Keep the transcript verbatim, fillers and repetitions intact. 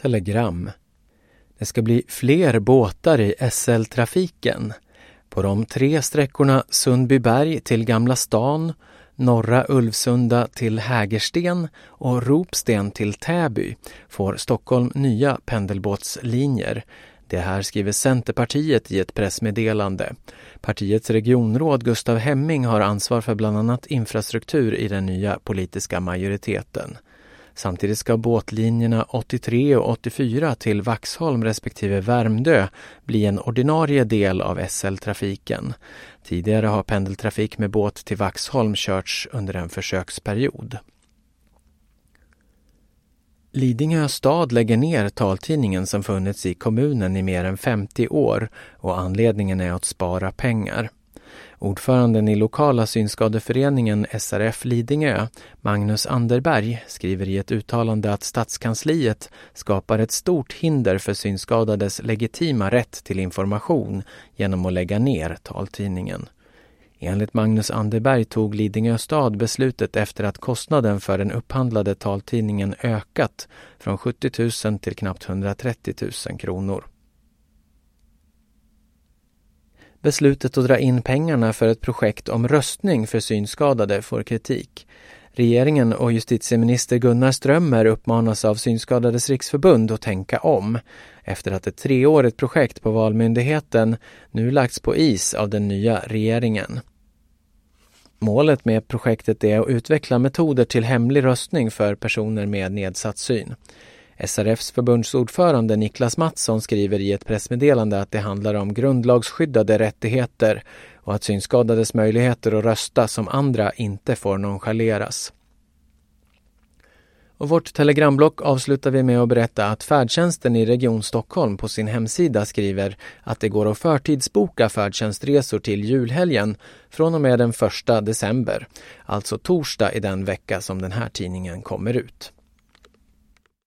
Telegram. Det ska bli fler båtar i S L-trafiken. På de tre sträckorna Sundbyberg till Gamla stan, Norra Ulvsunda till Hägersten och Ropsten till Täby får Stockholm nya pendelbåtslinjer. Det här skriver Centerpartiet i ett pressmeddelande. Partiets regionråd Gustav Hemming har ansvar för bland annat infrastruktur i den nya politiska majoriteten. Samtidigt ska båtlinjerna åttiotre och åttiofyra till Vaxholm respektive Värmdö bli en ordinarie del av S L-trafiken. Tidigare har pendeltrafik med båt till Vaxholm körts under en försöksperiod. Lidingö stad lägger ner taltidningen som funnits i kommunen i mer än femtio år och anledningen är att spara pengar. Ordföranden i lokala synskadeföreningen S R F Lidingö, Magnus Anderberg, skriver i ett uttalande att stadskansliet skapar ett stort hinder för synskadades legitima rätt till information genom att lägga ner taltidningen. Enligt Magnus Anderberg tog Lidingö stad beslutet efter att kostnaden för den upphandlade taltidningen ökat från sjuttio tusen till knappt hundratrettio tusen kronor. Beslutet att dra in pengarna för ett projekt om röstning för synskadade får kritik. Regeringen och justitieminister Gunnar Strömmer uppmanas av Synskadades riksförbund att tänka om efter att ett treårigt projekt på Valmyndigheten nu lagts på is av den nya regeringen. Målet med projektet är att utveckla metoder till hemlig röstning för personer med nedsatt syn. S R F:s förbundsordförande Niklas Mattsson skriver i ett pressmeddelande att det handlar om grundlagsskyddade rättigheter och att synskadades möjligheter att rösta som andra inte får nonchaleras. Och vårt telegramblock avslutar vi med att berätta att färdtjänsten i Region Stockholm på sin hemsida skriver att det går att förtidsboka färdtjänstresor till julhelgen från och med den första december, alltså torsdag i den vecka som den här tidningen kommer ut.